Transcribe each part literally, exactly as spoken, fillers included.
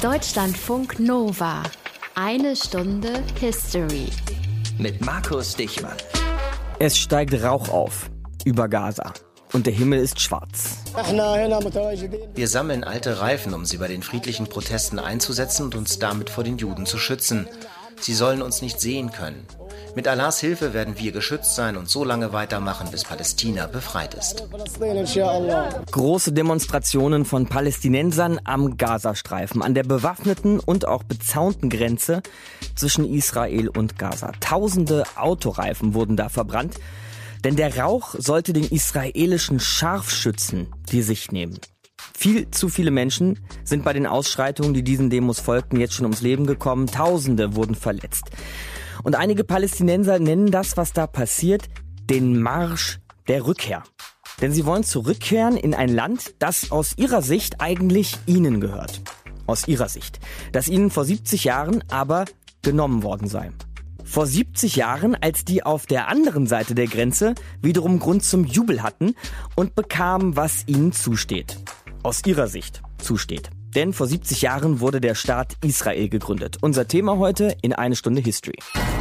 Deutschlandfunk Nova. Eine Stunde History. Mit Markus Dichmann. Es steigt Rauch auf über Gaza und der Himmel ist schwarz. Wir sammeln alte Reifen, um sie bei den friedlichen Protesten einzusetzen und uns damit vor den Juden zu schützen. Sie sollen uns nicht sehen können. Mit Allahs Hilfe werden wir geschützt sein und so lange weitermachen, bis Palästina befreit ist. Große Demonstrationen von Palästinensern am Gazastreifen, an der bewaffneten und auch bezaunten Grenze zwischen Israel und Gaza. Tausende Autoreifen wurden da verbrannt, denn der Rauch sollte den israelischen Scharfschützen die Sicht nehmen. Viel zu viele Menschen sind bei den Ausschreitungen, die diesen Demos folgten, jetzt schon ums Leben gekommen. Tausende wurden verletzt. Und einige Palästinenser nennen das, was da passiert, den Marsch der Rückkehr. Denn sie wollen zurückkehren in ein Land, das aus ihrer Sicht eigentlich ihnen gehört. Aus ihrer Sicht. Das ihnen vor siebzig Jahren aber genommen worden sei. Vor siebzig Jahren, als die auf der anderen Seite der Grenze wiederum Grund zum Jubel hatten und bekamen, was ihnen zusteht. Aus ihrer Sicht zusteht. Denn vor siebzig Jahren wurde der Staat Israel gegründet. Unser Thema heute in eine Stunde History.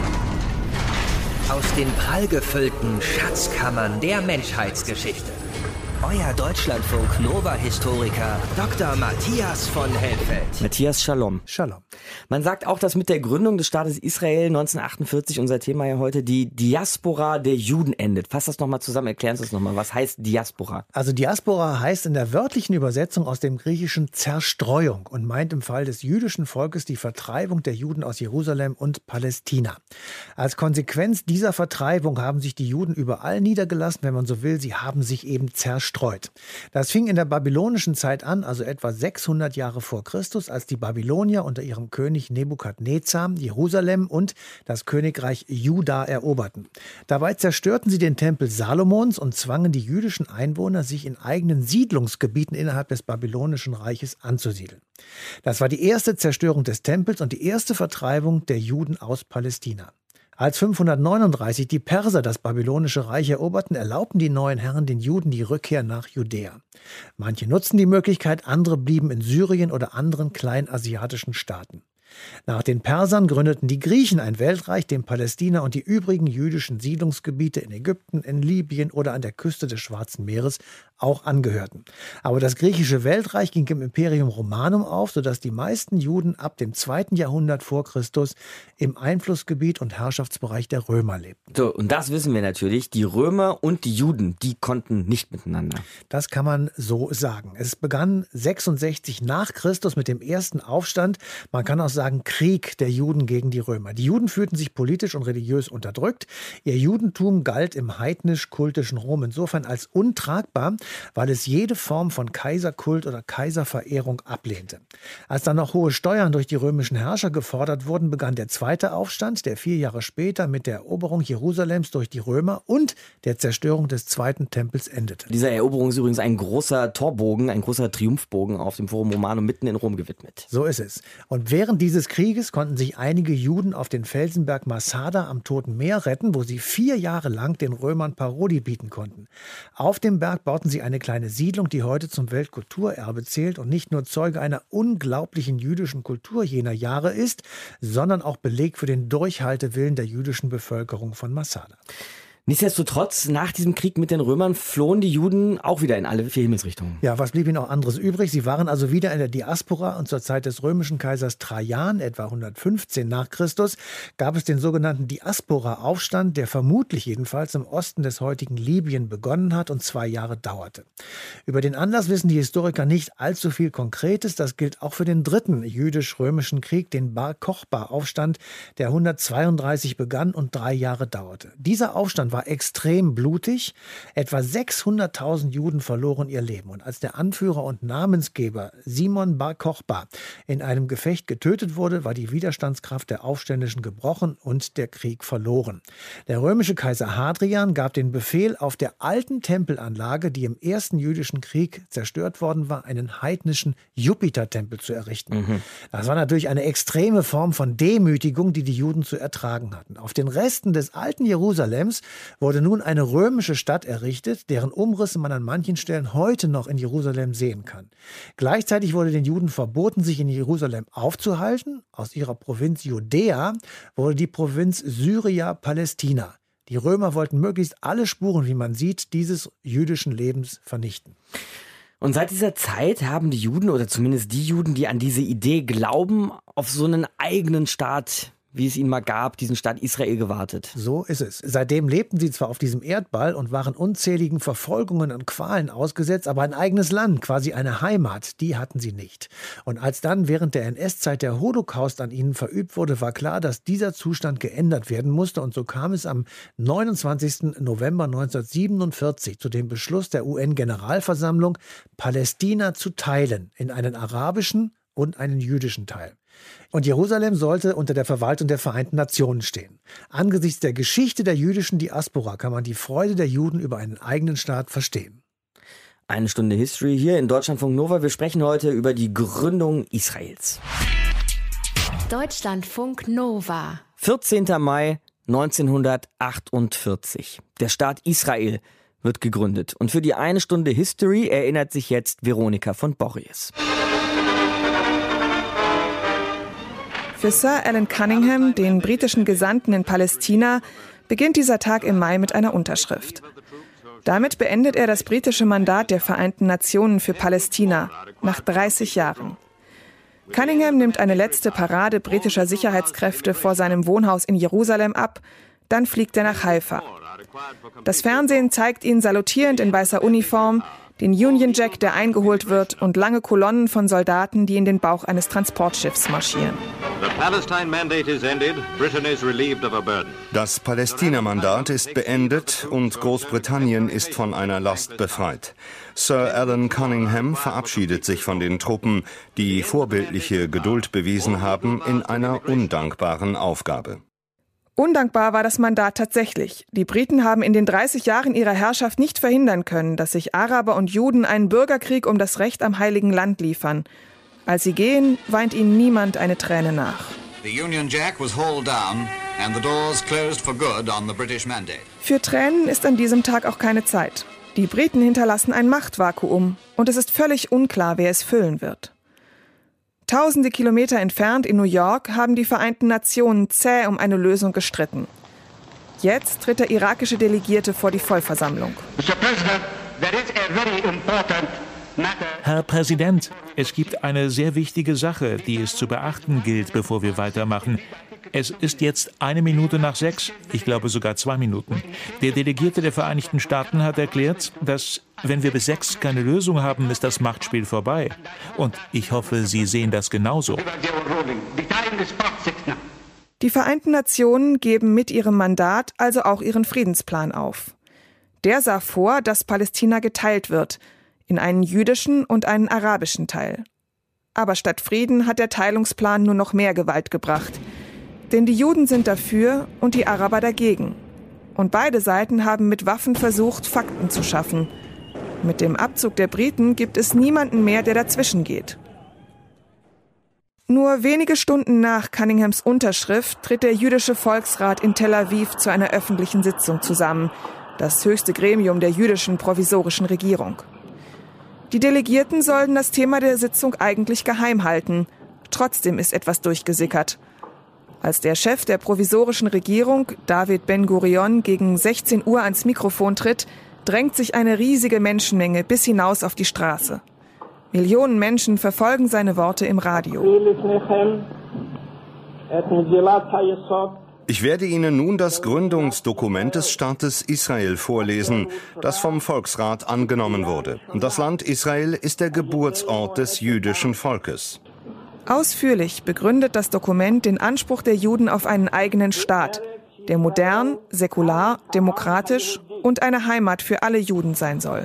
Aus den prallgefüllten Schatzkammern der Menschheitsgeschichte. Euer Deutschlandfunk Nova-Historiker Doktor Matthias von Helfeld. Matthias, Shalom. Shalom. Man sagt auch, dass mit der Gründung des Staates Israel neunzehnhundertachtundvierzig, unser Thema ja heute, die Diaspora der Juden endet. Fass das nochmal zusammen, erklären Sie das nochmal. Was heißt Diaspora? Also Diaspora heißt in der wörtlichen Übersetzung aus dem Griechischen Zerstreuung und meint im Fall des jüdischen Volkes die Vertreibung der Juden aus Jerusalem und Palästina. Als Konsequenz dieser Vertreibung haben sich die Juden überall niedergelassen, wenn man so will. Sie haben sich eben zerstreut. Das fing in der babylonischen Zeit an, also etwa sechshundert Jahre vor Christus, als die Babylonier unter ihrem König Nebukadnezar Jerusalem und das Königreich Juda eroberten. Dabei zerstörten sie den Tempel Salomons und zwangen die jüdischen Einwohner, sich in eigenen Siedlungsgebieten innerhalb des babylonischen Reiches anzusiedeln. Das war die erste Zerstörung des Tempels und die erste Vertreibung der Juden aus Palästina. Als fünfhundertneununddreißig die Perser das babylonische Reich eroberten, erlaubten die neuen Herren den Juden die Rückkehr nach Judäa. Manche nutzten die Möglichkeit, andere blieben in Syrien oder anderen kleinasiatischen Staaten. Nach den Persern gründeten die Griechen ein Weltreich, dem Palästina und die übrigen jüdischen Siedlungsgebiete in Ägypten, in Libyen oder an der Küste des Schwarzen Meeres auch angehörten. Aber das griechische Weltreich ging im Imperium Romanum auf, sodass die meisten Juden ab dem zweiten Jahrhundert vor Christus im Einflussgebiet und Herrschaftsbereich der Römer lebten. So, und das wissen wir natürlich. Die Römer und die Juden, die konnten nicht miteinander. Das kann man so sagen. Es begann sechsundsechzig nach Christus mit dem ersten Aufstand. Man kann auch sagen, sagen Krieg der Juden gegen die Römer. Die Juden fühlten sich politisch und religiös unterdrückt. Ihr Judentum galt im heidnisch-kultischen Rom insofern als untragbar, weil es jede Form von Kaiserkult oder Kaiserverehrung ablehnte. Als dann noch hohe Steuern durch die römischen Herrscher gefordert wurden, begann der zweite Aufstand, der vier Jahre später mit der Eroberung Jerusalems durch die Römer und der Zerstörung des zweiten Tempels endete. Dieser Eroberung ist übrigens ein großer Torbogen, ein großer Triumphbogen auf dem Forum Romanum mitten in Rom gewidmet. So ist es. Und während dieses Krieges konnten sich einige Juden auf den Felsenberg Masada am Toten Meer retten, wo sie vier Jahre lang den Römern Parodie bieten konnten. Auf dem Berg bauten sie eine kleine Siedlung, die heute zum Weltkulturerbe zählt und nicht nur Zeuge einer unglaublichen jüdischen Kultur jener Jahre ist, sondern auch Beleg für den Durchhaltewillen der jüdischen Bevölkerung von Masada. Nichtsdestotrotz, nach diesem Krieg mit den Römern flohen die Juden auch wieder in alle vier Himmelsrichtungen. Ja, was blieb ihnen auch anderes übrig? Sie waren also wieder in der Diaspora und zur Zeit des römischen Kaisers Trajan, etwa hundertfünfzehn nach Christus, gab es den sogenannten Diaspora-Aufstand, der vermutlich jedenfalls im Osten des heutigen Libyen begonnen hat und zwei Jahre dauerte. Über den Anlass wissen die Historiker nicht allzu viel Konkretes. Das gilt auch für den dritten jüdisch-römischen Krieg, den Bar-Kochba-Aufstand, der hundertzweiunddreißig begann und drei Jahre dauerte. Dieser Aufstand war extrem blutig. Etwa sechshunderttausend Juden verloren ihr Leben. Und als der Anführer und Namensgeber Simon Bar Kochba in einem Gefecht getötet wurde, war die Widerstandskraft der Aufständischen gebrochen und der Krieg verloren. Der römische Kaiser Hadrian gab den Befehl, auf der alten Tempelanlage, die im ersten jüdischen Krieg zerstört worden war, einen heidnischen Jupitertempel zu errichten. Mhm. Das war natürlich eine extreme Form von Demütigung, die die Juden zu ertragen hatten. Auf den Resten des alten Jerusalems wurde nun eine römische Stadt errichtet, deren Umrisse man an manchen Stellen heute noch in Jerusalem sehen kann. Gleichzeitig wurde den Juden verboten, sich in Jerusalem aufzuhalten. Aus ihrer Provinz Judäa wurde die Provinz Syria-Palästina. Die Römer wollten möglichst alle Spuren, wie man sieht, dieses jüdischen Lebens vernichten. Und seit dieser Zeit haben die Juden, oder zumindest die Juden, die an diese Idee glauben, auf so einen eigenen Staat, wie es ihn mal gab, diesen Staat Israel gewartet. So ist es. Seitdem lebten sie zwar auf diesem Erdball und waren unzähligen Verfolgungen und Qualen ausgesetzt, aber ein eigenes Land, quasi eine Heimat, die hatten sie nicht. Und als dann während der N S-Zeit der Holocaust an ihnen verübt wurde, war klar, dass dieser Zustand geändert werden musste. Und so kam es am neunundzwanzigsten November neunzehnhundertsiebenundvierzig zu dem Beschluss der U N-Generalversammlung, Palästina zu teilen in einen arabischen und einen jüdischen Teil. Und Jerusalem sollte unter der Verwaltung der Vereinten Nationen stehen. Angesichts der Geschichte der jüdischen Diaspora kann man die Freude der Juden über einen eigenen Staat verstehen. Eine Stunde History hier in Deutschlandfunk Nova. Wir sprechen heute über die Gründung Israels. Deutschlandfunk Nova. vierzehnter Mai neunzehnhundertachtundvierzig. Der Staat Israel wird gegründet. Und für die eine Stunde History erinnert sich jetzt Veronika von Borries. Für Sir Alan Cunningham, den britischen Gesandten in Palästina, beginnt dieser Tag im Mai mit einer Unterschrift. Damit beendet er das britische Mandat der Vereinten Nationen für Palästina nach dreißig Jahren. Cunningham nimmt eine letzte Parade britischer Sicherheitskräfte vor seinem Wohnhaus in Jerusalem ab, dann fliegt er nach Haifa. Das Fernsehen zeigt ihn salutierend in weißer Uniform, den Union Jack, der eingeholt wird, und lange Kolonnen von Soldaten, die in den Bauch eines Transportschiffs marschieren. Das Palästina-Mandat ist beendet und Großbritannien ist von einer Last befreit. Sir Alan Cunningham verabschiedet sich von den Truppen, die vorbildliche Geduld bewiesen haben in einer undankbaren Aufgabe. Undankbar war das Mandat tatsächlich. Die Briten haben in den dreißig Jahren ihrer Herrschaft nicht verhindern können, dass sich Araber und Juden einen Bürgerkrieg um das Recht am Heiligen Land liefern. Als sie gehen, weint ihnen niemand eine Träne nach. Für Tränen ist an diesem Tag auch keine Zeit. Die Briten hinterlassen ein Machtvakuum und es ist völlig unklar, wer es füllen wird. Tausende Kilometer entfernt in New York haben die Vereinten Nationen zäh um eine Lösung gestritten. Jetzt tritt der irakische Delegierte vor die Vollversammlung. Herr Präsident, es gibt eine sehr wichtige Sache, die es zu beachten gilt, bevor wir weitermachen. Es ist jetzt eine Minute nach sechs, ich glaube sogar zwei Minuten. Der Delegierte der Vereinigten Staaten hat erklärt, dass, wenn wir bis sechs keine Lösung haben, ist das Machtspiel vorbei. Und ich hoffe, Sie sehen das genauso. Die Vereinten Nationen geben mit ihrem Mandat also auch ihren Friedensplan auf. Der sah vor, dass Palästina geteilt wird in einen jüdischen und einen arabischen Teil. Aber statt Frieden hat der Teilungsplan nur noch mehr Gewalt gebracht. Denn die Juden sind dafür und die Araber dagegen. Und beide Seiten haben mit Waffen versucht, Fakten zu schaffen. Mit dem Abzug der Briten gibt es niemanden mehr, der dazwischen geht. Nur wenige Stunden nach Cunninghams Unterschrift tritt der jüdische Volksrat in Tel Aviv zu einer öffentlichen Sitzung zusammen, das höchste Gremium der jüdischen provisorischen Regierung. Die Delegierten sollen das Thema der Sitzung eigentlich geheim halten. Trotzdem ist etwas durchgesickert. Als der Chef der provisorischen Regierung, David Ben-Gurion, gegen sechzehn Uhr ans Mikrofon tritt, drängt sich eine riesige Menschenmenge bis hinaus auf die Straße. Millionen Menschen verfolgen seine Worte im Radio. Ich werde Ihnen nun das Gründungsdokument des Staates Israel vorlesen, das vom Volksrat angenommen wurde. Das Land Israel ist der Geburtsort des jüdischen Volkes. Ausführlich begründet das Dokument den Anspruch der Juden auf einen eigenen Staat, der modern, säkular, demokratisch und eine Heimat für alle Juden sein soll.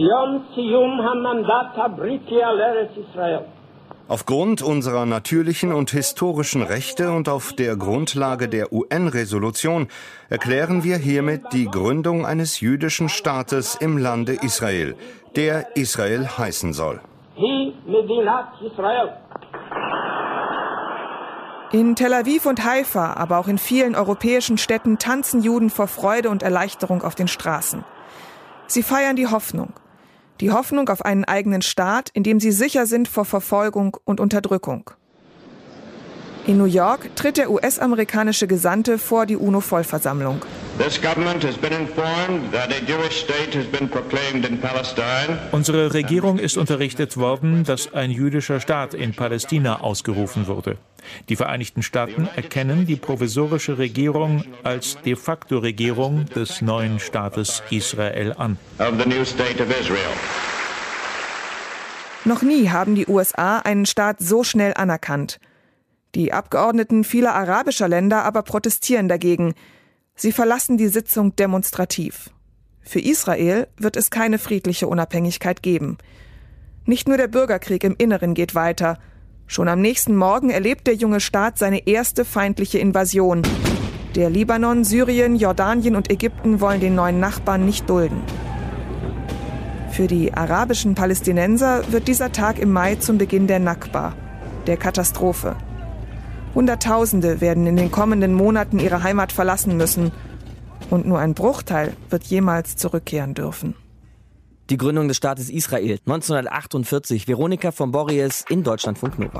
Aufgrund unserer natürlichen und historischen Rechte und auf der Grundlage der U N-Resolution erklären wir hiermit die Gründung eines jüdischen Staates im Lande Israel, der Israel heißen soll. In Tel Aviv und Haifa, aber auch in vielen europäischen Städten tanzen Juden vor Freude und Erleichterung auf den Straßen. Sie feiern die Hoffnung. Die Hoffnung auf einen eigenen Staat, in dem sie sicher sind vor Verfolgung und Unterdrückung. In New York tritt der U S-amerikanische Gesandte vor die UNO-Vollversammlung. Unsere Regierung ist unterrichtet worden, dass ein jüdischer Staat in Palästina ausgerufen wurde. Die Vereinigten Staaten erkennen die provisorische Regierung als de facto Regierung des neuen Staates Israel an. Noch nie haben die U S A einen Staat so schnell anerkannt. Die Abgeordneten vieler arabischer Länder aber protestieren dagegen. Sie verlassen die Sitzung demonstrativ. Für Israel wird es keine friedliche Unabhängigkeit geben. Nicht nur der Bürgerkrieg im Inneren geht weiter. Schon am nächsten Morgen erlebt der junge Staat seine erste feindliche Invasion. Der Libanon, Syrien, Jordanien und Ägypten wollen den neuen Nachbarn nicht dulden. Für die arabischen Palästinenser wird dieser Tag im Mai zum Beginn der Nakba, der Katastrophe. Hunderttausende werden in den kommenden Monaten ihre Heimat verlassen müssen. Und nur ein Bruchteil wird jemals zurückkehren dürfen. Die Gründung des Staates Israel neunzehnhundertachtundvierzig. Veronika von Borries in Deutschlandfunk Nova.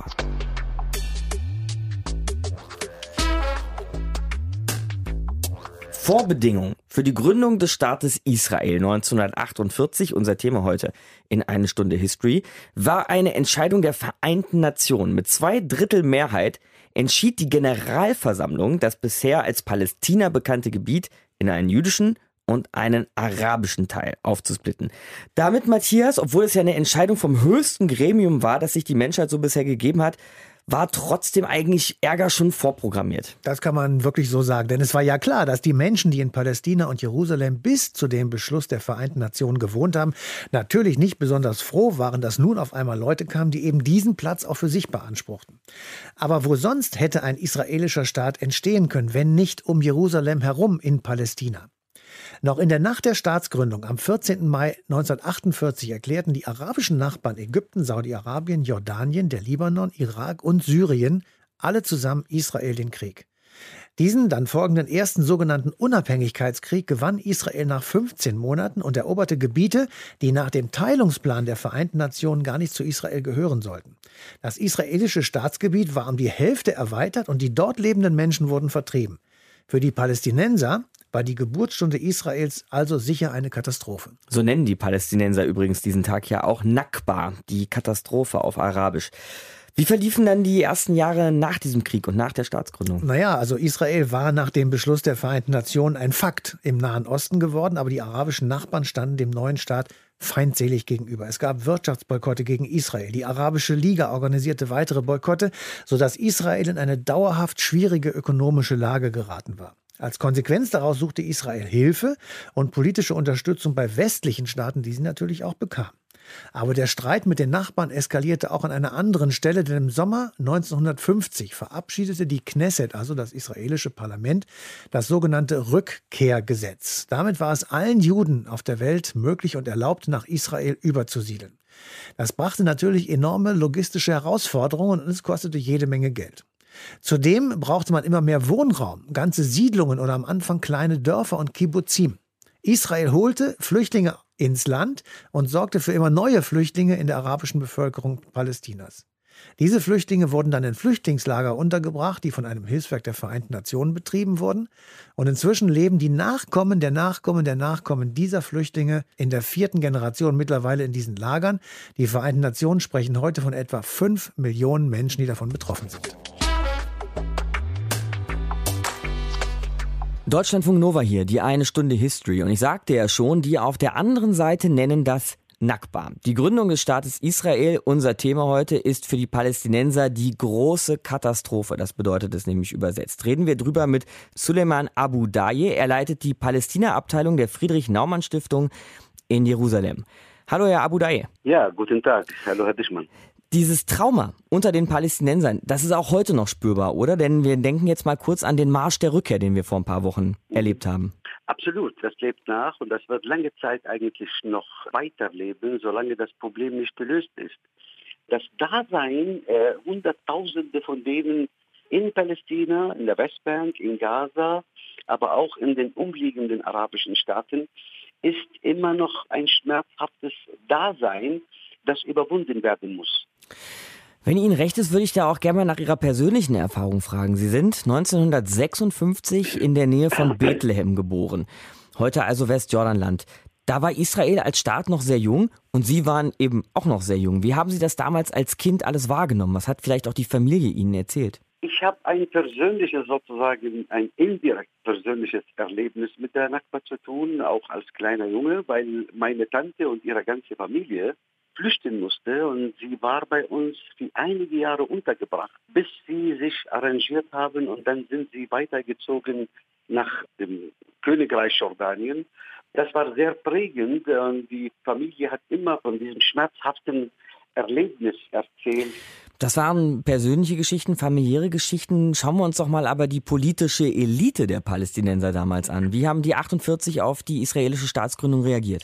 Vorbedingung für die Gründung des Staates Israel neunzehnhundertachtundvierzig, unser Thema heute in eine Stunde History, war eine Entscheidung der Vereinten Nationen. Mit zwei Drittel Mehrheit entschied die Generalversammlung, das bisher als Palästina bekannte Gebiet in einen jüdischen und einen arabischen Teil aufzusplitten. Damit, Matthias, obwohl es ja eine Entscheidung vom höchsten Gremium war, das sich die Menschheit so bisher gegeben hat, war trotzdem eigentlich Ärger schon vorprogrammiert. Das kann man wirklich so sagen, denn es war ja klar, dass die Menschen, die in Palästina und Jerusalem bis zu dem Beschluss der Vereinten Nationen gewohnt haben, natürlich nicht besonders froh waren, dass nun auf einmal Leute kamen, die eben diesen Platz auch für sich beanspruchten. Aber wo sonst hätte ein israelischer Staat entstehen können, wenn nicht um Jerusalem herum in Palästina? Noch in der Nacht der Staatsgründung am vierzehnten Mai neunzehnhundertachtundvierzig erklärten die arabischen Nachbarn Ägypten, Saudi-Arabien, Jordanien, der Libanon, Irak und Syrien alle zusammen Israel den Krieg. Diesen dann folgenden ersten sogenannten Unabhängigkeitskrieg gewann Israel nach fünfzehn Monaten und eroberte Gebiete, die nach dem Teilungsplan der Vereinten Nationen gar nicht zu Israel gehören sollten. Das israelische Staatsgebiet war um die Hälfte erweitert und die dort lebenden Menschen wurden vertrieben. Für die Palästinenser war die Geburtsstunde Israels also sicher eine Katastrophe. So nennen die Palästinenser übrigens diesen Tag ja auch Nakba, die Katastrophe auf Arabisch. Wie verliefen dann die ersten Jahre nach diesem Krieg und nach der Staatsgründung? Naja, also Israel war nach dem Beschluss der Vereinten Nationen ein Fakt im Nahen Osten geworden, aber die arabischen Nachbarn standen dem neuen Staat feindselig gegenüber. Es gab Wirtschaftsboykotte gegen Israel. Die Arabische Liga organisierte weitere Boykotte, sodass Israel in eine dauerhaft schwierige ökonomische Lage geraten war. Als Konsequenz daraus suchte Israel Hilfe und politische Unterstützung bei westlichen Staaten, die sie natürlich auch bekam. Aber der Streit mit den Nachbarn eskalierte auch an einer anderen Stelle, denn im Sommer neunzehnhundertfünfzig verabschiedete die Knesset, also das israelische Parlament, das sogenannte Rückkehrgesetz. Damit war es allen Juden auf der Welt möglich und erlaubt, nach Israel überzusiedeln. Das brachte natürlich enorme logistische Herausforderungen und es kostete jede Menge Geld. Zudem brauchte man immer mehr Wohnraum, ganze Siedlungen oder am Anfang kleine Dörfer und Kibbuzim. Israel holte Flüchtlinge ins Land und sorgte für immer neue Flüchtlinge in der arabischen Bevölkerung Palästinas. Diese Flüchtlinge wurden dann in Flüchtlingslager untergebracht, die von einem Hilfswerk der Vereinten Nationen betrieben wurden. Und inzwischen leben die Nachkommen der Nachkommen der Nachkommen dieser Flüchtlinge in der vierten Generation mittlerweile in diesen Lagern. Die Vereinten Nationen sprechen heute von etwa fünf Millionen Menschen, die davon betroffen sind. Deutschlandfunk Nova hier, die eine Stunde History. Und ich sagte ja schon, die auf der anderen Seite nennen das Nakba. Die Gründung des Staates Israel, unser Thema heute, ist für die Palästinenser die große Katastrophe. Das bedeutet es nämlich übersetzt. Reden wir drüber mit Suleiman Abu Daye. Er leitet die Palästina-Abteilung der Friedrich-Naumann-Stiftung in Jerusalem. Hallo, Herr Abu Daye. Ja, guten Tag. Hallo, Herr Dischmann. Dieses Trauma unter den Palästinensern, das ist auch heute noch spürbar, oder? Denn wir denken jetzt mal kurz an den Marsch der Rückkehr, den wir vor ein paar Wochen erlebt haben. Absolut, das lebt nach und das wird lange Zeit eigentlich noch weiterleben, solange das Problem nicht gelöst ist. Das Dasein, äh, Hunderttausende von denen in Palästina, in der Westbank, in Gaza, aber auch in den umliegenden arabischen Staaten, ist immer noch ein schmerzhaftes Dasein, das überwunden werden muss. Wenn Ihnen recht ist, würde ich da auch gerne mal nach Ihrer persönlichen Erfahrung fragen. Sie sind neunzehnhundertsechsundfünfzig in der Nähe von Bethlehem geboren, heute also Westjordanland. Da war Israel als Staat noch sehr jung und Sie waren eben auch noch sehr jung. Wie haben Sie das damals als Kind alles wahrgenommen? Was hat vielleicht auch die Familie Ihnen erzählt? Ich habe ein persönliches, sozusagen ein indirekt persönliches Erlebnis mit der Nakba zu tun, auch als kleiner Junge, weil meine Tante und ihre ganze Familie flüchten musste und sie war bei uns für einige Jahre untergebracht, bis sie sich arrangiert haben und dann sind sie weitergezogen nach dem Königreich Jordanien. Das war sehr prägend und die Familie hat immer von diesem schmerzhaften Erlebnis erzählt. Das waren persönliche Geschichten, familiäre Geschichten. Schauen wir uns doch mal aber die politische Elite der Palästinenser damals an. Wie haben die achtundvierzig auf die israelische Staatsgründung reagiert?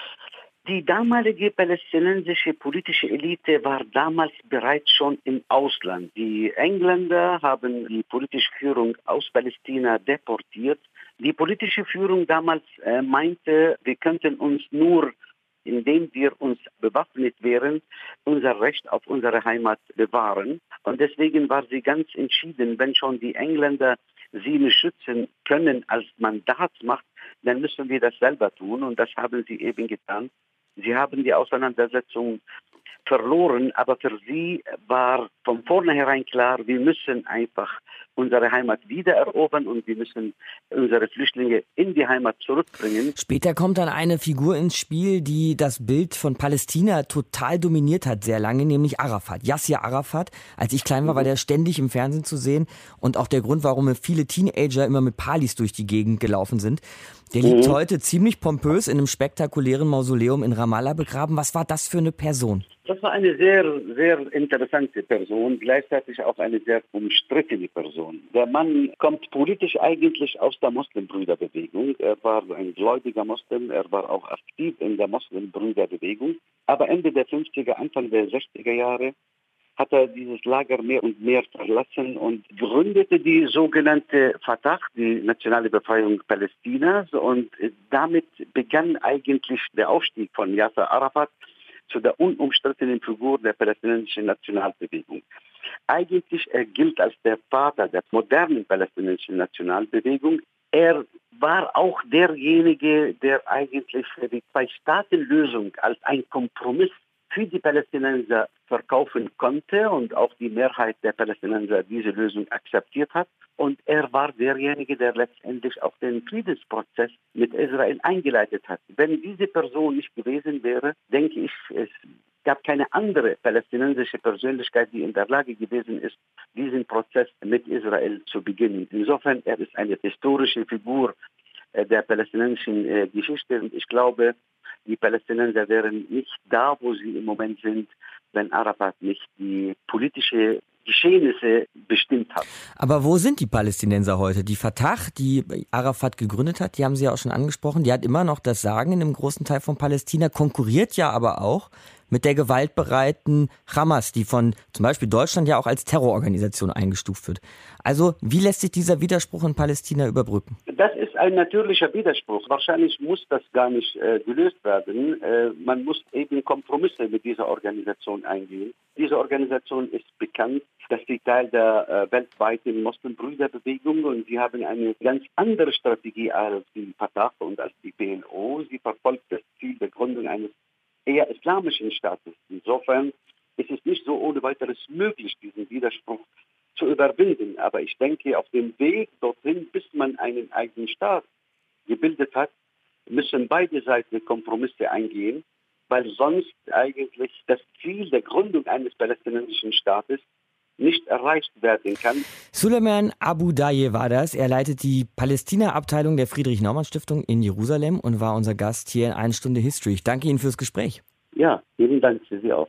Die damalige palästinensische politische Elite war damals bereits schon im Ausland. Die Engländer haben die politische Führung aus Palästina deportiert. Die politische Führung damals äh, meinte, wir könnten uns nur, indem wir uns bewaffnet wären, unser Recht auf unsere Heimat bewahren. Und deswegen war sie ganz entschieden, wenn schon die Engländer sie nicht schützen können als Mandatsmacht, dann müssen wir das selber tun. Und das haben sie eben getan. Sie haben die Auseinandersetzung verloren, aber für sie war von vornherein klar, wir müssen einfach unsere Heimat wiedererobern und wir müssen unsere Flüchtlinge in die Heimat zurückbringen. Später kommt dann eine Figur ins Spiel, die das Bild von Palästina total dominiert hat, sehr lange, nämlich Arafat. Yasser Arafat. Als ich klein war, war der ständig im Fernsehen zu sehen und auch der Grund, warum viele Teenager immer mit Palis durch die Gegend gelaufen sind. Der liegt mhm. heute ziemlich pompös in einem spektakulären Mausoleum in Ramallah begraben. Was war das für eine Person? Das war eine sehr, sehr interessante Person, gleichzeitig auch eine sehr umstrittene Person. Der Mann kommt politisch eigentlich aus der Muslimbrüderbewegung. Er war ein gläubiger Muslim, er war auch aktiv in der Muslimbrüderbewegung. Aber Ende der fünfziger, Anfang der sechziger Jahre hat er dieses Lager mehr und mehr verlassen und gründete die sogenannte Fatah, die nationale Befreiung Palästinas. Und damit begann eigentlich der Aufstieg von Yasser Arafat zu der unumstrittenen Figur der palästinensischen Nationalbewegung. Eigentlich er gilt als der Vater der modernen palästinensischen Nationalbewegung. Er war auch derjenige, der eigentlich die Zwei-Staaten-Lösung als ein Kompromiss für die Palästinenser verkaufen konnte und auch die Mehrheit der Palästinenser diese Lösung akzeptiert hat. Und er war derjenige, der letztendlich auch den Friedensprozess mit Israel eingeleitet hat. Wenn diese Person nicht gewesen wäre, denke ich, es gab keine andere palästinensische Persönlichkeit, die in der Lage gewesen ist, diesen Prozess mit Israel zu beginnen. Insofern, er ist eine historische Figur der palästinensischen Geschichte und ich glaube, die Palästinenser wären nicht da, wo sie im Moment sind, wenn Arafat nicht die politische Geschehnisse bestimmt hat. Aber wo sind die Palästinenser heute? Die Fatah, die Arafat gegründet hat, die haben Sie ja auch schon angesprochen, die hat immer noch das Sagen in einem großen Teil von Palästina, konkurriert ja aber auch mit der gewaltbereiten Hamas, die von zum Beispiel Deutschland ja auch als Terrororganisation eingestuft wird. Also wie lässt sich dieser Widerspruch in Palästina überbrücken? Das ist ein natürlicher Widerspruch. Wahrscheinlich muss das gar nicht äh, gelöst werden. Äh, man muss eben Kompromisse mit dieser Organisation eingehen. Diese Organisation ist bekannt, dass sie Teil der äh, weltweiten Muslimbrüderbewegung und sie haben eine ganz andere Strategie als die Fatah und als die P L O. Sie verfolgt das Ziel der Gründung eines eher islamischen Staates. Insofern ist es nicht so ohne weiteres möglich, diesen Widerspruch zu überwinden. Aber ich denke, auf dem Weg dorthin, bis man einen eigenen Staat gebildet hat, müssen beide Seiten Kompromisse eingehen, weil sonst eigentlich das Ziel der Gründung eines palästinensischen Staates nicht erreicht werden kann. Suleiman Abu Daye war das. Er leitet die Palästina-Abteilung der Friedrich-Naumann-Stiftung in Jerusalem und war unser Gast hier in Eine Stunde History. Ich danke Ihnen fürs Gespräch. Ja, vielen Dank für Sie auch.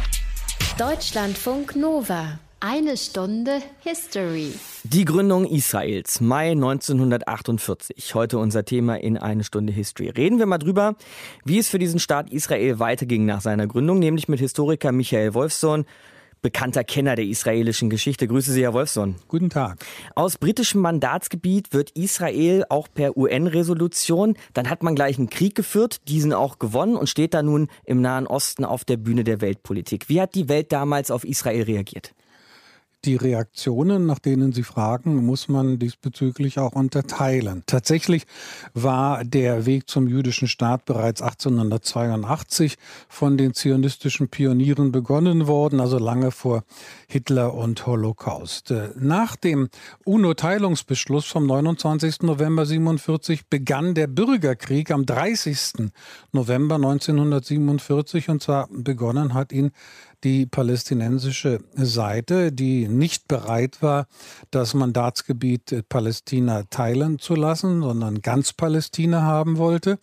Deutschlandfunk Nova. Eine Stunde History. Die Gründung Israels, Mai neunzehnhundertachtundvierzig. Heute unser Thema in Eine Stunde History. Reden wir mal drüber, wie es für diesen Staat Israel weiterging nach seiner Gründung, nämlich mit Historiker Michael Wolfsohn. bekannter Kenner der israelischen Geschichte. Grüße Sie, Herr Wolfson. Guten Tag. Aus britischem Mandatsgebiet wird Israel auch per U N-Resolution. Dann hat man gleich einen Krieg geführt, diesen auch gewonnen und steht da nun im Nahen Osten auf der Bühne der Weltpolitik. Wie hat die Welt damals auf Israel reagiert? Die Reaktionen, nach denen Sie fragen, muss man diesbezüglich auch unterteilen. Tatsächlich war der Weg zum jüdischen Staat bereits achtzehnhundertzweiundachtzig von den zionistischen Pionieren begonnen worden, also lange vor Hitler und Holocaust. Nach dem UNO-Teilungsbeschluss vom neunundzwanzigsten November siebenundvierzig begann der Bürgerkrieg am dreißigsten November neunzehnhundertsiebenundvierzig, und zwar begonnen hat ihn die palästinensische Seite, die nicht bereit war, das Mandatsgebiet Palästina teilen zu lassen, sondern ganz Palästina haben wollte.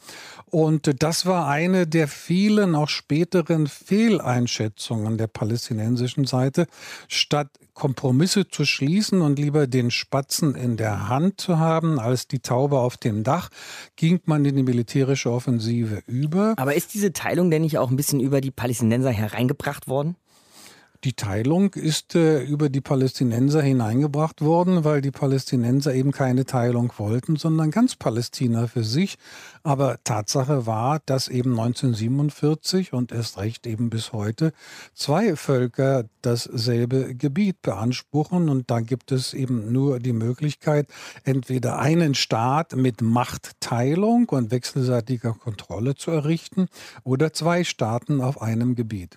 Und das war eine der vielen auch späteren Fehleinschätzungen der palästinensischen Seite. Statt Kompromisse zu schließen und lieber den Spatzen in der Hand zu haben als die Taube auf dem Dach, ging man in die militärische Offensive über. Aber ist diese Teilung denn nicht auch ein bisschen über die Palästinenser hereingebracht worden? Die Teilung ist äh, über die Palästinenser hineingebracht worden, weil die Palästinenser eben keine Teilung wollten, sondern ganz Palästina für sich. Aber Tatsache war, dass eben neunzehnhundertsiebenundvierzig und erst recht eben bis heute zwei Völker dasselbe Gebiet beanspruchen. Und da gibt es eben nur die Möglichkeit, entweder einen Staat mit Machtteilung und wechselseitiger Kontrolle zu errichten oder zwei Staaten auf einem Gebiet.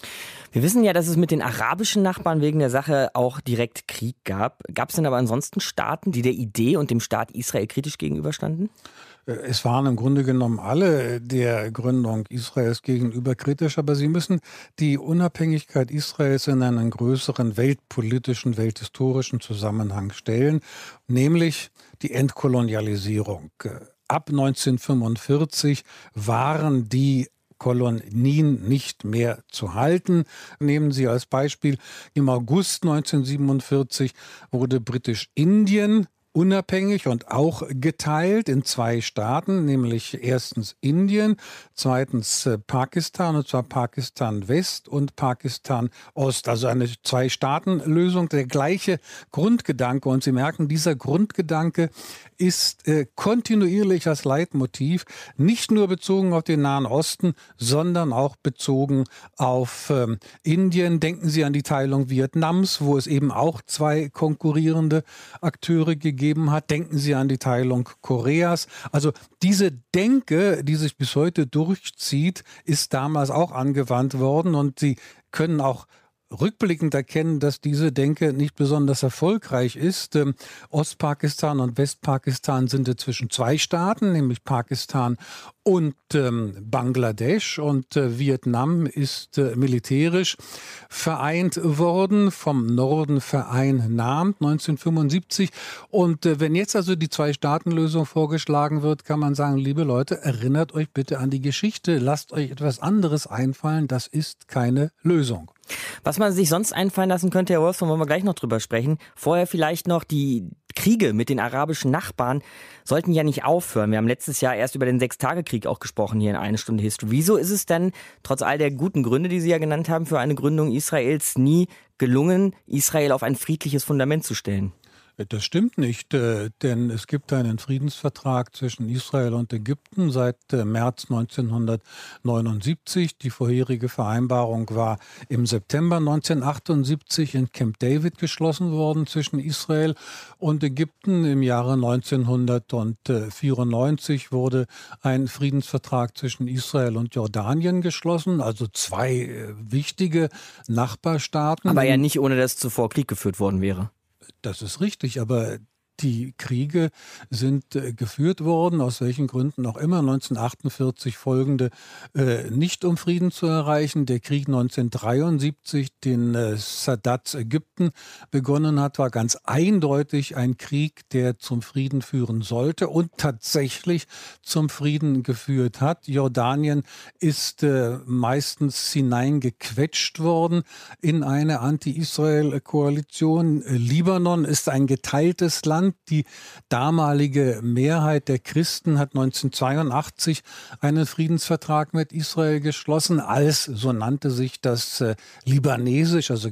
Wir wissen ja, dass es mit den arabischen Nachbarn wegen der Sache auch direkt Krieg gab. Gab es denn aber ansonsten Staaten, die der Idee und dem Staat Israel kritisch gegenüberstanden? Es waren im Grunde genommen alle der Gründung Israels gegenüber kritisch, aber sie müssen die Unabhängigkeit Israels in einen größeren weltpolitischen, welthistorischen Zusammenhang stellen, nämlich die Entkolonialisierung. Ab neunzehnhundertfünfundvierzig waren die Kolonien nicht mehr zu halten. Nehmen Sie als Beispiel, im August neunzehnhundertsiebenundvierzig wurde Britisch-Indien unabhängig und auch geteilt in zwei Staaten, nämlich erstens Indien, zweitens äh, Pakistan, und zwar Pakistan West und Pakistan Ost. Also eine Zwei-Staaten-Lösung, der gleiche Grundgedanke. Und Sie merken, dieser Grundgedanke ist äh, kontinuierlich als Leitmotiv, nicht nur bezogen auf den Nahen Osten, sondern auch bezogen auf ähm, Indien. Denken Sie an die Teilung Vietnams, wo es eben auch zwei konkurrierende Akteure gegeben hat. Denken Sie an die Teilung Koreas. Also diese Denke, die sich bis heute durchzieht, ist damals auch angewandt worden, und Sie können auch rückblickend erkennen, dass diese Denke nicht besonders erfolgreich ist. Ähm, Ostpakistan und Westpakistan sind inzwischen zwei Staaten, nämlich Pakistan und ähm, Bangladesch, und äh, Vietnam ist äh, militärisch vereint worden, vom Norden vereinnahmt neunzehnhundertfünfundsiebzig. Und äh, wenn jetzt also die Zwei-Staaten-Lösung vorgeschlagen wird, kann man sagen, liebe Leute, erinnert euch bitte an die Geschichte, lasst euch etwas anderes einfallen, das ist keine Lösung. Was man sich sonst einfallen lassen könnte, Herr Wolfson, wollen wir gleich noch drüber sprechen. Vorher vielleicht noch die Kriege mit den arabischen Nachbarn sollten ja nicht aufhören. Wir haben letztes Jahr erst über den Sechstagekrieg auch gesprochen hier in Eine Stunde History. Wieso ist es denn, trotz all der guten Gründe, die Sie ja genannt haben, für eine Gründung Israels nie gelungen, Israel auf ein friedliches Fundament zu stellen? Das stimmt nicht, äh, denn es gibt einen Friedensvertrag zwischen Israel und Ägypten seit äh, März neunzehnhundertneunundsiebzig. Die vorherige Vereinbarung war im September neunzehnhundertachtundsiebzig in Camp David geschlossen worden zwischen Israel und Ägypten. Im Jahre neunzehnhundertvierundneunzig wurde ein Friedensvertrag zwischen Israel und Jordanien geschlossen, also zwei äh, wichtige Nachbarstaaten. Aber ja nicht, ohne dass zuvor Krieg geführt worden wäre. Das ist richtig, aber die Kriege sind äh, geführt worden, aus welchen Gründen auch immer. neunzehnhundertachtundvierzig folgende, äh, nicht um Frieden zu erreichen. Der Krieg neunzehnhundertdreiundsiebzig, den äh, Sadat Ägypten begonnen hat, war ganz eindeutig ein Krieg, der zum Frieden führen sollte und tatsächlich zum Frieden geführt hat. Jordanien ist äh, meistens hineingequetscht worden in eine Anti-Israel-Koalition. Libanon ist ein geteiltes Land. bekannt. Die damalige Mehrheit der Christen hat neunzehnhundertzweiundachtzig einen Friedensvertrag mit Israel geschlossen, als, so nannte sich das, äh, libanesisch, also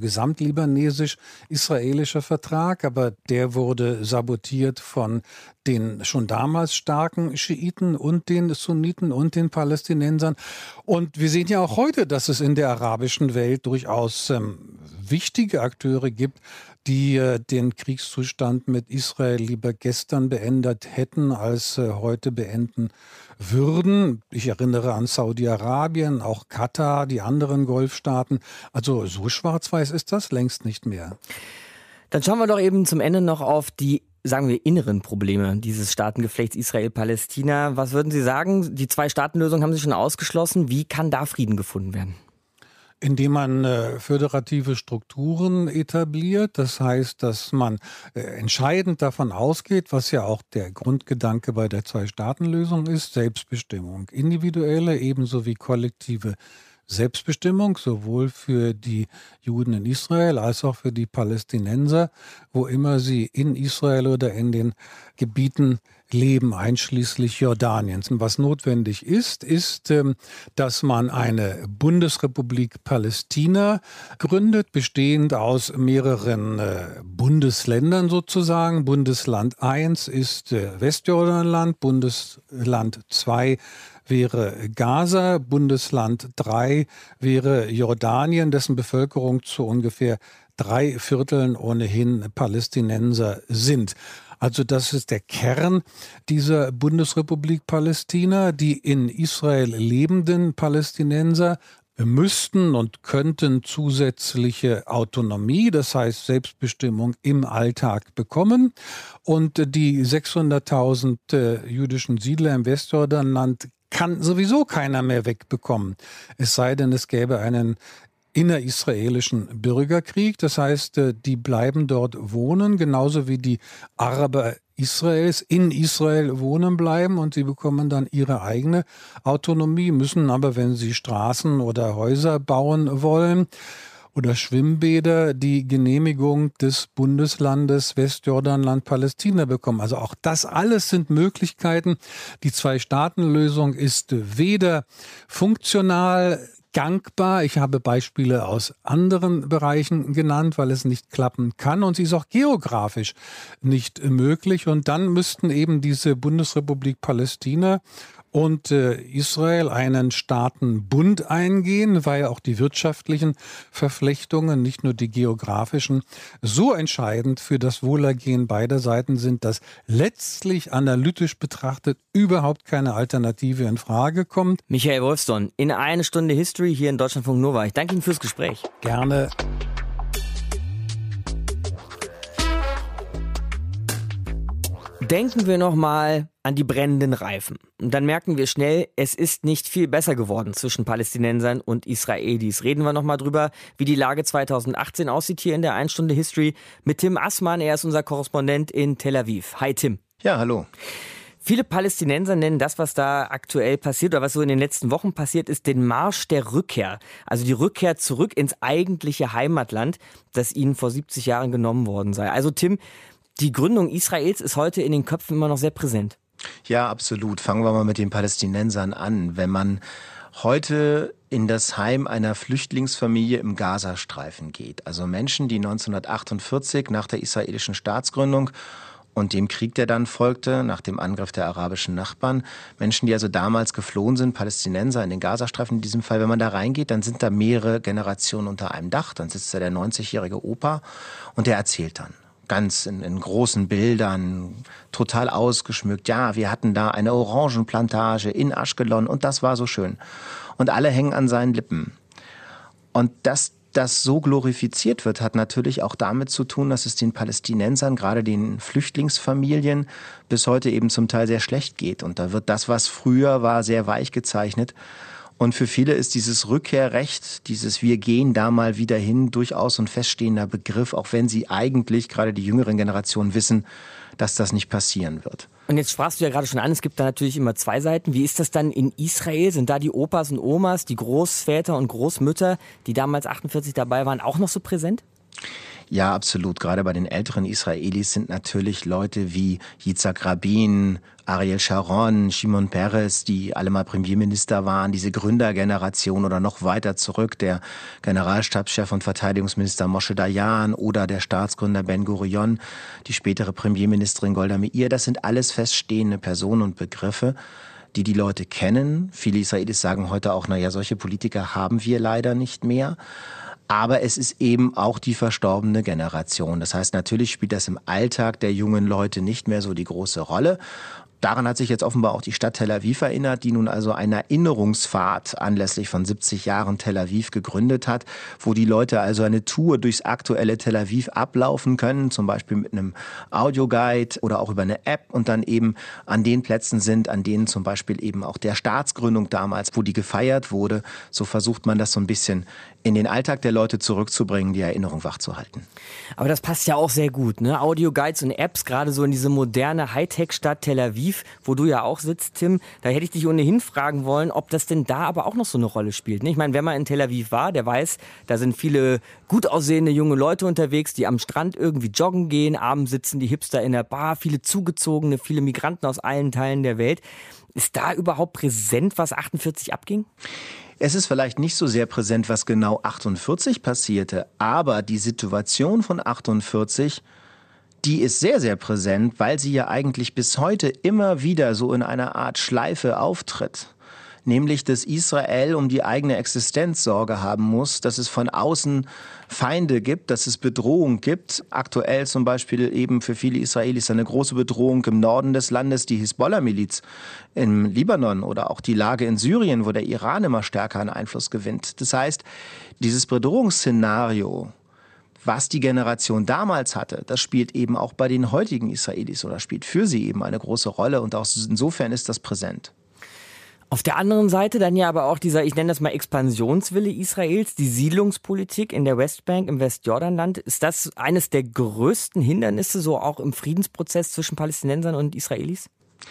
gesamtlibanesisch-israelischer Vertrag. Aber der wurde sabotiert von den schon damals starken Schiiten und den Sunniten und den Palästinensern. Und wir sehen ja auch heute, dass es in der arabischen Welt durchaus ähm, wichtige Akteure gibt, die äh, den Kriegszustand mit Israel lieber gestern beendet hätten, als äh, heute beenden würden. Ich erinnere an Saudi-Arabien, auch Katar, die anderen Golfstaaten. Also so schwarz-weiß ist das längst nicht mehr. Dann schauen wir doch eben zum Ende noch auf die, sagen wir, inneren Probleme dieses Staatengeflechts Israel-Palästina. Was würden Sie sagen? Die Zwei-Staaten-Lösung haben Sie schon ausgeschlossen. Wie kann da Frieden gefunden werden? Indem man äh, föderative Strukturen etabliert. Das heißt, dass man äh, entscheidend davon ausgeht, was ja auch der Grundgedanke bei der Zwei-Staaten-Lösung ist, Selbstbestimmung. Individuelle ebenso wie kollektive Selbstbestimmung, sowohl für die Juden in Israel als auch für die Palästinenser, wo immer sie in Israel oder in den Gebieten leben, einschließlich Jordaniens. Und was notwendig ist, ist, dass man eine Bundesrepublik Palästina gründet, bestehend aus mehreren Bundesländern sozusagen. Bundesland eins ist Westjordanland, Bundesland zwei wäre Gaza, Bundesland drei wäre Jordanien, dessen Bevölkerung zu ungefähr drei Vierteln ohnehin Palästinenser sind. Also das ist der Kern dieser Bundesrepublik Palästina. Die in Israel lebenden Palästinenser müssten und könnten zusätzliche Autonomie, das heißt Selbstbestimmung im Alltag bekommen. Und die sechshunderttausend äh, jüdischen Siedler im Westjordanland kann sowieso keiner mehr wegbekommen. Es sei denn, es gäbe einen innerisraelischen Bürgerkrieg. Das heißt, die bleiben dort wohnen, genauso wie die Araber Israels in Israel wohnen bleiben und sie bekommen dann ihre eigene Autonomie, müssen aber, wenn sie Straßen oder Häuser bauen wollen oder Schwimmbäder, die Genehmigung des Bundeslandes Westjordanland Palästina bekommen. Also auch das alles sind Möglichkeiten. Die Zwei-Staaten-Lösung ist weder funktional gangbar. Ich habe Beispiele aus anderen Bereichen genannt, weil es nicht klappen kann. Und sie ist auch geografisch nicht möglich. Und dann müssten eben diese Bundesrepublik Palästina und äh, Israel einen Staatenbund eingehen, weil auch die wirtschaftlichen Verflechtungen, nicht nur die geografischen, so entscheidend für das Wohlergehen beider Seiten sind, dass letztlich analytisch betrachtet überhaupt keine Alternative in Frage kommt. Michael Wolfson, in eine Stunde History hier in Deutschlandfunk Nova. Ich danke Ihnen fürs Gespräch. Gerne. Denken wir noch mal an die brennenden Reifen. Und dann merken wir schnell, es ist nicht viel besser geworden zwischen Palästinensern und Israelis. Reden wir noch mal drüber, wie die Lage zweitausendachtzehn aussieht hier in der eine Stunde History mit Tim Assmann. Er ist unser Korrespondent in Tel Aviv. Hi Tim. Ja, hallo. Viele Palästinenser nennen das, was da aktuell passiert oder was so in den letzten Wochen passiert ist, den Marsch der Rückkehr. Also die Rückkehr zurück ins eigentliche Heimatland, das ihnen vor siebzig Jahren genommen worden sei. Also Tim, die Gründung Israels ist heute in den Köpfen immer noch sehr präsent. Ja, absolut. Fangen wir mal mit den Palästinensern an. Wenn man heute in das Heim einer Flüchtlingsfamilie im Gazastreifen geht, also Menschen, die neunzehnhundertachtundvierzig nach der israelischen Staatsgründung und dem Krieg, der dann folgte, nach dem Angriff der arabischen Nachbarn, Menschen, die also damals geflohen sind, Palästinenser in den Gazastreifen in diesem Fall, wenn man da reingeht, dann sind da mehrere Generationen unter einem Dach. Dann sitzt da der neunzigjährige Opa und der erzählt dann. Ganz in, in großen Bildern, total ausgeschmückt. Ja, wir hatten da eine Orangenplantage in Aschkelon und das war so schön. Und alle hängen an seinen Lippen. Und dass das so glorifiziert wird, hat natürlich auch damit zu tun, dass es den Palästinensern, gerade den Flüchtlingsfamilien, bis heute eben zum Teil sehr schlecht geht. Und da wird das, was früher war, sehr weich gezeichnet. Und für viele ist dieses Rückkehrrecht, dieses Wir gehen da mal wieder hin, durchaus ein feststehender Begriff, auch wenn sie eigentlich, gerade die jüngeren Generationen, wissen, dass das nicht passieren wird. Und jetzt sprachst du ja gerade schon an, es gibt da natürlich immer zwei Seiten. Wie ist das dann in Israel? Sind da die Opas und Omas, die Großväter und Großmütter, die damals achtundvierzig dabei waren, auch noch so präsent? Ja, absolut. Gerade bei den älteren Israelis sind natürlich Leute wie Yitzhak Rabin, Ariel Sharon, Shimon Peres, die alle mal Premierminister waren, diese Gründergeneration oder noch weiter zurück, der Generalstabschef und Verteidigungsminister Moshe Dayan oder der Staatsgründer Ben Gurion, die spätere Premierministerin Golda Meir. Das sind alles feststehende Personen und Begriffe, die die Leute kennen. Viele Israelis sagen heute auch, naja, solche Politiker haben wir leider nicht mehr. Aber es ist eben auch die verstorbene Generation. Das heißt, natürlich spielt das im Alltag der jungen Leute nicht mehr so die große Rolle. Daran hat sich jetzt offenbar auch die Stadt Tel Aviv erinnert, die nun also eine Erinnerungsfahrt anlässlich von siebzig Jahren Tel Aviv gegründet hat, wo die Leute also eine Tour durchs aktuelle Tel Aviv ablaufen können, zum Beispiel mit einem Audioguide oder auch über eine App und dann eben an den Plätzen sind, an denen zum Beispiel eben auch der Staatsgründung damals, wo die gefeiert wurde. So versucht man das so ein bisschen in den Alltag der Leute zurückzubringen, die Erinnerung wachzuhalten. Aber das passt ja auch sehr gut, ne? Audioguides und Apps, gerade so in diese moderne Hightech-Stadt Tel Aviv, wo du ja auch sitzt, Tim. Da hätte ich dich ohnehin fragen wollen, ob das denn da aber auch noch so eine Rolle spielt. Ne? Ich meine, wer mal in Tel Aviv war, der weiß, da sind viele gut aussehende junge Leute unterwegs, die am Strand irgendwie joggen gehen. Abends sitzen die Hipster in der Bar, viele Zugezogene, viele Migranten aus allen Teilen der Welt. Ist da überhaupt präsent, was achtundvierzig abging? Es ist vielleicht nicht so sehr präsent, was genau achtundvierzig passierte, aber die Situation von achtundvierzig, die ist sehr, sehr präsent, weil sie ja eigentlich bis heute immer wieder so in einer Art Schleife auftritt. Nämlich, dass Israel um die eigene Existenz Sorge haben muss, dass es von außen Feinde gibt, dass es Bedrohung gibt. Aktuell zum Beispiel eben für viele Israelis eine große Bedrohung im Norden des Landes, die Hisbollah-Miliz im Libanon oder auch die Lage in Syrien, wo der Iran immer stärker an Einfluss gewinnt. Das heißt, dieses Bedrohungsszenario, was die Generation damals hatte, das spielt eben auch bei den heutigen Israelis oder spielt für sie eben eine große Rolle und auch insofern ist das präsent. Auf der anderen Seite dann ja aber auch dieser, ich nenne das mal Expansionswille Israels, die Siedlungspolitik in der Westbank, im Westjordanland. Ist das eines der größten Hindernisse, so auch im Friedensprozess zwischen Palästinensern und Israelis?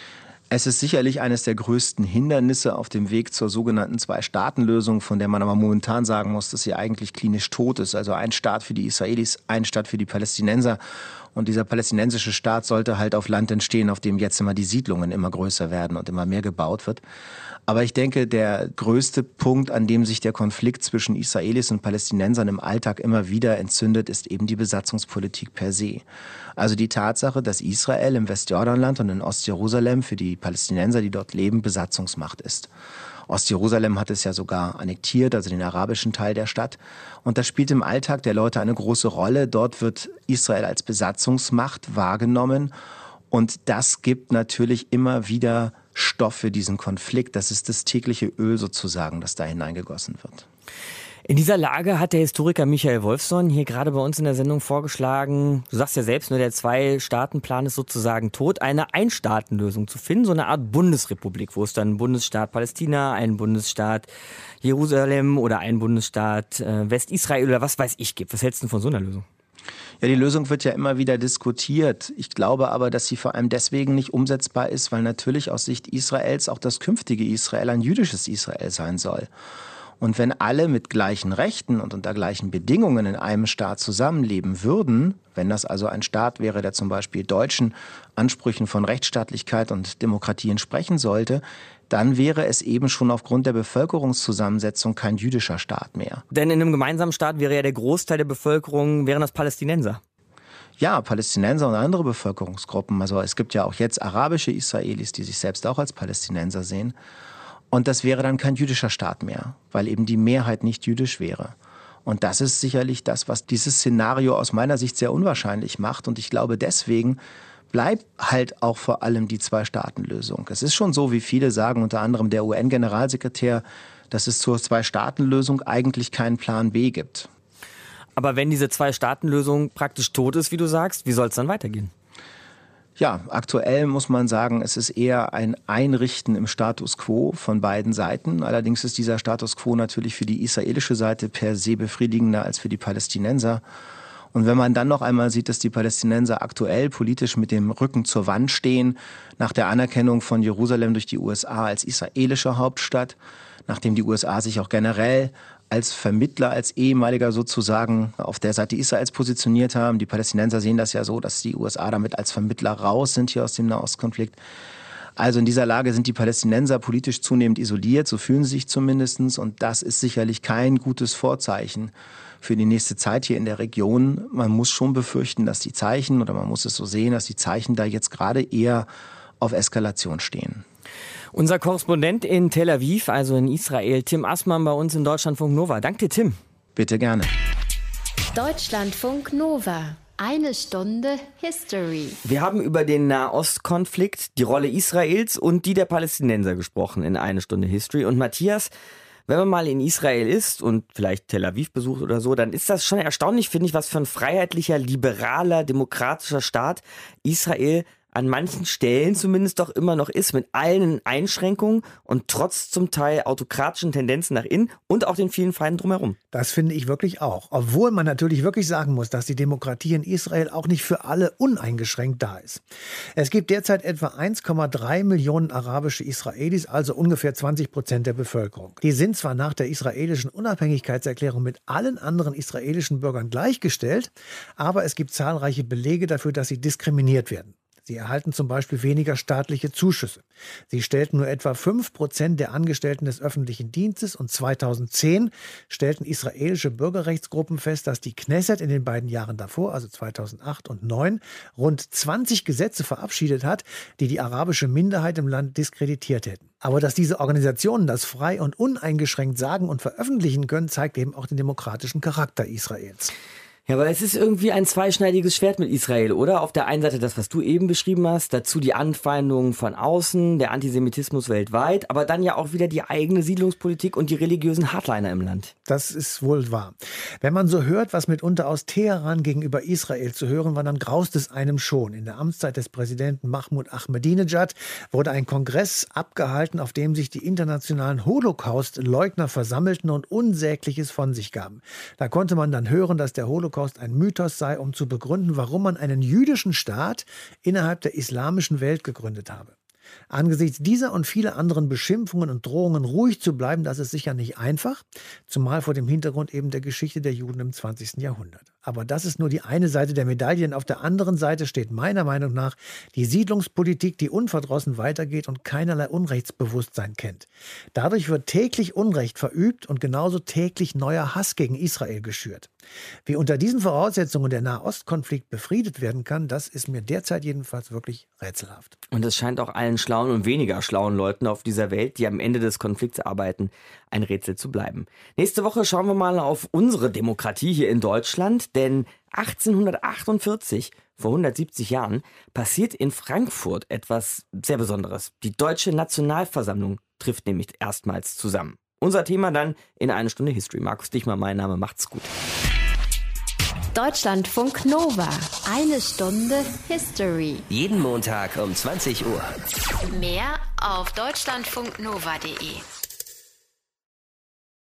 Es ist sicherlich eines der größten Hindernisse auf dem Weg zur sogenannten Zwei-Staaten-Lösung, von der man aber momentan sagen muss, dass sie eigentlich klinisch tot ist. Also ein Staat für die Israelis, ein Staat für die Palästinenser. Und dieser palästinensische Staat sollte halt auf Land entstehen, auf dem jetzt immer die Siedlungen immer größer werden und immer mehr gebaut wird. Aber ich denke, der größte Punkt, an dem sich der Konflikt zwischen Israelis und Palästinensern im Alltag immer wieder entzündet, ist eben die Besatzungspolitik per se. Also die Tatsache, dass Israel im Westjordanland und in Ostjerusalem für die Palästinenser, die dort leben, Besatzungsmacht ist. Ostjerusalem hat es ja sogar annektiert, also den arabischen Teil der Stadt. Und das spielt im Alltag der Leute eine große Rolle. Dort wird Israel als Besatzungsmacht wahrgenommen. Und das gibt natürlich immer wieder Stoff für diesen Konflikt. Das ist das tägliche Öl sozusagen, das da hineingegossen wird. In dieser Lage hat der Historiker Michael Wolfson hier gerade bei uns in der Sendung vorgeschlagen, du sagst ja selbst, nur der Zwei-Staaten-Plan ist sozusagen tot, eine Ein-Staaten-Lösung zu finden, so eine Art Bundesrepublik, wo es dann einen Bundesstaat Palästina, einen Bundesstaat Jerusalem oder einen Bundesstaat äh, Westisrael oder was weiß ich gibt. Was hältst du von so einer Lösung? Ja, die Lösung wird ja immer wieder diskutiert. Ich glaube aber, dass sie vor allem deswegen nicht umsetzbar ist, weil natürlich aus Sicht Israels auch das künftige Israel ein jüdisches Israel sein soll. Und wenn alle mit gleichen Rechten und unter gleichen Bedingungen in einem Staat zusammenleben würden, wenn das also ein Staat wäre, der zum Beispiel deutschen Ansprüchen von Rechtsstaatlichkeit und Demokratie entsprechen sollte, dann wäre es eben schon aufgrund der Bevölkerungszusammensetzung kein jüdischer Staat mehr. Denn in einem gemeinsamen Staat wäre ja der Großteil der Bevölkerung, wären das Palästinenser. Ja, Palästinenser und andere Bevölkerungsgruppen. Also es gibt ja auch jetzt arabische Israelis, die sich selbst auch als Palästinenser sehen. Und das wäre dann kein jüdischer Staat mehr, weil eben die Mehrheit nicht jüdisch wäre. Und das ist sicherlich das, was dieses Szenario aus meiner Sicht sehr unwahrscheinlich macht. Und ich glaube, deswegen bleibt halt auch vor allem die Zwei-Staaten-Lösung. Es ist schon so, wie viele sagen, unter anderem der U N-Generalsekretär, dass es zur Zwei-Staaten-Lösung eigentlich keinen Plan B gibt. Aber wenn diese Zwei-Staaten-Lösung praktisch tot ist, wie du sagst, wie soll es dann weitergehen? Ja, aktuell muss man sagen, es ist eher ein Einrichten im Status quo von beiden Seiten. Allerdings ist dieser Status quo natürlich für die israelische Seite per se befriedigender als für die Palästinenser. Und wenn man dann noch einmal sieht, dass die Palästinenser aktuell politisch mit dem Rücken zur Wand stehen, nach der Anerkennung von Jerusalem durch die U S A als israelische Hauptstadt, nachdem die U S A sich auch generell als Vermittler, als Ehemaliger sozusagen auf der Seite Israels positioniert haben. Die Palästinenser sehen das ja so, dass die U S A damit als Vermittler raus sind hier aus dem Nahostkonflikt. Also in dieser Lage sind die Palästinenser politisch zunehmend isoliert, so fühlen sie sich zumindest. Und das ist sicherlich kein gutes Vorzeichen für die nächste Zeit hier in der Region. Man muss schon befürchten, dass die Zeichen, oder man muss es so sehen, dass die Zeichen da jetzt gerade eher auf Eskalation stehen. Unser Korrespondent in Tel Aviv, also in Israel, Tim Assmann bei uns in Deutschlandfunk Nova. Danke dir, Tim. Bitte gerne. Deutschlandfunk Nova. Eine Stunde History. Wir haben über den Nahostkonflikt, die Rolle Israels und die der Palästinenser gesprochen in Eine Stunde History. Und Matthias, wenn man mal in Israel ist und vielleicht Tel Aviv besucht oder so, dann ist das schon erstaunlich, finde ich, was für ein freiheitlicher, liberaler, demokratischer Staat Israel an manchen Stellen zumindest doch immer noch ist, mit allen Einschränkungen und trotz zum Teil autokratischen Tendenzen nach innen und auch den vielen Feinden drumherum. Das finde ich wirklich auch. Obwohl man natürlich wirklich sagen muss, dass die Demokratie in Israel auch nicht für alle uneingeschränkt da ist. Es gibt derzeit etwa eins Komma drei Millionen arabische Israelis, also ungefähr zwanzig Prozent der Bevölkerung. Die sind zwar nach der israelischen Unabhängigkeitserklärung mit allen anderen israelischen Bürgern gleichgestellt, aber es gibt zahlreiche Belege dafür, dass sie diskriminiert werden. Sie erhalten zum Beispiel weniger staatliche Zuschüsse. Sie stellten nur etwa fünf Prozent der Angestellten des öffentlichen Dienstes und zweitausendzehn stellten israelische Bürgerrechtsgruppen fest, dass die Knesset in den beiden Jahren davor, also zweitausendacht und zweitausendneun, rund zwanzig Gesetze verabschiedet hat, die die arabische Minderheit im Land diskreditiert hätten. Aber dass diese Organisationen das frei und uneingeschränkt sagen und veröffentlichen können, zeigt eben auch den demokratischen Charakter Israels. Ja, aber es ist irgendwie ein zweischneidiges Schwert mit Israel, oder? Auf der einen Seite das, was du eben beschrieben hast, dazu die Anfeindungen von außen, der Antisemitismus weltweit, aber dann ja auch wieder die eigene Siedlungspolitik und die religiösen Hardliner im Land. Das ist wohl wahr. Wenn man so hört, was mitunter aus Teheran gegenüber Israel zu hören war, dann graust es einem schon. In der Amtszeit des Präsidenten Mahmoud Ahmadinejad wurde ein Kongress abgehalten, auf dem sich die internationalen Holocaust-Leugner versammelten und Unsägliches von sich gaben. Da konnte man dann hören, dass der Holocaust ein Mythos sei, um zu begründen, warum man einen jüdischen Staat innerhalb der islamischen Welt gegründet habe. Angesichts dieser und vieler anderen Beschimpfungen und Drohungen ruhig zu bleiben, das ist sicher nicht einfach, zumal vor dem Hintergrund eben der Geschichte der Juden im zwanzigsten Jahrhundert. Aber das ist nur die eine Seite der Medaille, denn auf der anderen Seite steht meiner Meinung nach die Siedlungspolitik, die unverdrossen weitergeht und keinerlei Unrechtsbewusstsein kennt. Dadurch wird täglich Unrecht verübt und genauso täglich neuer Hass gegen Israel geschürt. Wie unter diesen Voraussetzungen der Nahostkonflikt befriedet werden kann, das ist mir derzeit jedenfalls wirklich rätselhaft. Und es scheint auch allen schlauen und weniger schlauen Leuten auf dieser Welt, die am Ende des Konflikts arbeiten, ein Rätsel zu bleiben. Nächste Woche schauen wir mal auf unsere Demokratie hier in Deutschland, denn achtzehnhundertachtundvierzig, vor hundertsiebzig Jahren, passiert in Frankfurt etwas sehr Besonderes. Die Deutsche Nationalversammlung trifft nämlich erstmals zusammen. Unser Thema dann in Eine Stunde History. Markus Dichmann, mein Name, macht's gut. Deutschlandfunk Nova. Eine Stunde History. Jeden Montag um zwanzig Uhr. Mehr auf deutschlandfunknova punkt de.